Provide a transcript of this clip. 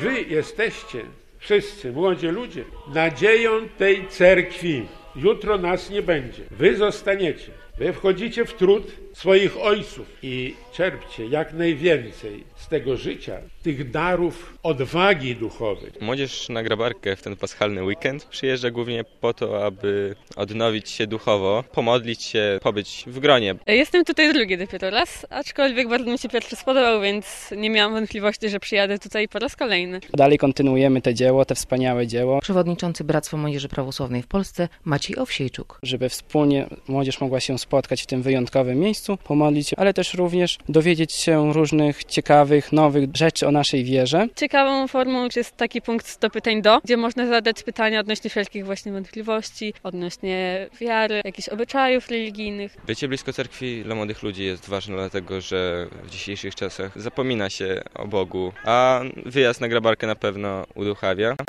Wy jesteście wszyscy, młodzi ludzie, nadzieją tej cerkwi. Jutro nas nie będzie. Wy zostaniecie. Wy wchodzicie w trud swoich ojców i czerpcie jak najwięcej z tego życia, tych darów odwagi duchowej. Młodzież na Grabarkę w ten paschalny weekend przyjeżdża głównie po to, aby odnowić się duchowo, pomodlić się, pobyć w gronie. Jestem tutaj drugi dopiero raz, aczkolwiek bardzo mi się pierwszy spodobał, więc nie miałam wątpliwości, że przyjadę tutaj po raz kolejny. Dalej kontynuujemy te wspaniałe dzieło. Przewodniczący Bractwa Młodzieży Prawosławnej w Polsce Maciej Owsiejczuk. Żeby wspólnie młodzież mogła się spotkać w tym wyjątkowym miejscu, pomodlić się, ale też również dowiedzieć się różnych ciekawych, nowych rzeczy o naszej wierze. Ciekawą formą jest taki punkt do pytań gdzie można zadać pytania odnośnie wszelkich właśnie wątpliwości, odnośnie wiary, jakichś obyczajów religijnych. Bycie blisko cerkwi dla młodych ludzi jest ważne, dlatego że w dzisiejszych czasach zapomina się o Bogu, a wyjazd na Grabarkę na pewno uduchawia.